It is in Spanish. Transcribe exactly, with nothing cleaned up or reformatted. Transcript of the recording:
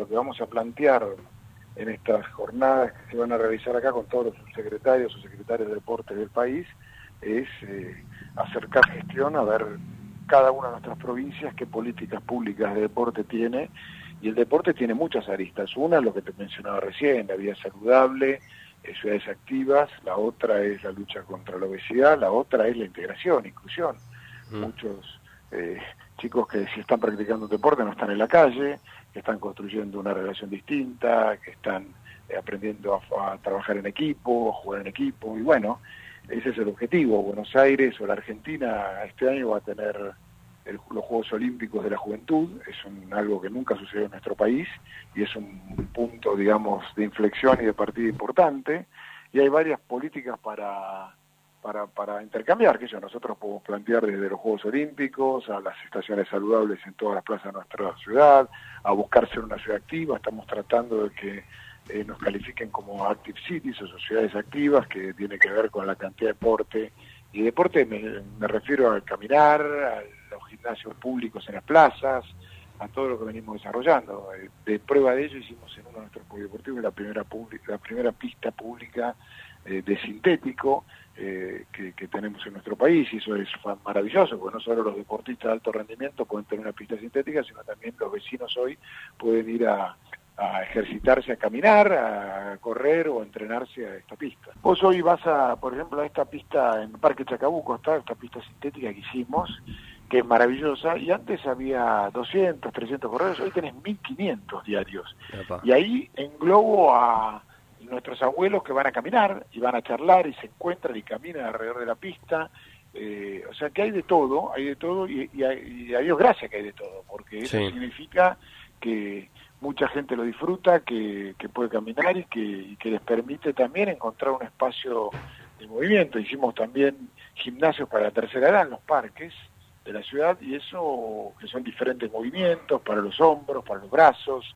que vamos a plantear en estas jornadas que se van a realizar acá con todos los subsecretarios o secretarios de deportes del país es eh, acercar gestión a ver cada una de nuestras provincias qué políticas públicas de deporte tiene, y el deporte tiene muchas aristas. Una, lo que te mencionaba recién, la vida saludable, eh, ciudades activas; la otra es la lucha contra la obesidad; la otra es la integración, inclusión. Mm. Muchos eh, chicos que si están practicando un deporte no están en la calle, que están construyendo una relación distinta, que están eh, aprendiendo a, a trabajar en equipo, a jugar en equipo, y bueno, ese es el objetivo. Buenos Aires o la Argentina este año va a tener el, los Juegos Olímpicos de la Juventud. Es un, algo que nunca sucedió en nuestro país, y es un punto, digamos, de inflexión y de partida importante, y hay varias políticas para... Para, para intercambiar, que yo nosotros podemos plantear desde los Juegos Olímpicos a las estaciones saludables en todas las plazas de nuestra ciudad, a buscar ser una ciudad activa. Estamos tratando de que eh, nos califiquen como Active Cities o sociedades activas, que tiene que ver con la cantidad de deporte. Y deporte me, me refiero al caminar, a los gimnasios públicos en las plazas, a todo lo que venimos desarrollando. De prueba de ello hicimos en uno de nuestros polideportivos la primera, la primera pista pública eh, de sintético eh, que, que tenemos en nuestro país, y eso es maravilloso, porque no solo los deportistas de alto rendimiento pueden tener una pista sintética, sino también los vecinos hoy pueden ir a, a ejercitarse, a caminar, a correr o a entrenarse a esta pista. Vos hoy vas a, por ejemplo, a esta pista en Parque Chacabuco, está esta pista sintética que hicimos, que es maravillosa, y antes había doscientos, trescientos corredores, hoy tenés mil quinientos diarios. Epa. Y ahí englobo a nuestros abuelos que van a caminar y van a charlar y se encuentran y caminan alrededor de la pista. Eh, o sea que hay de todo, hay de todo, y, y, a, y a Dios gracias que hay de todo, porque eso sí significa que mucha gente lo disfruta, que, que puede caminar y que, y que les permite también encontrar un espacio de movimiento. Hicimos también gimnasios para la tercera edad en los parques de la ciudad, y eso que son diferentes movimientos para los hombros, para los brazos,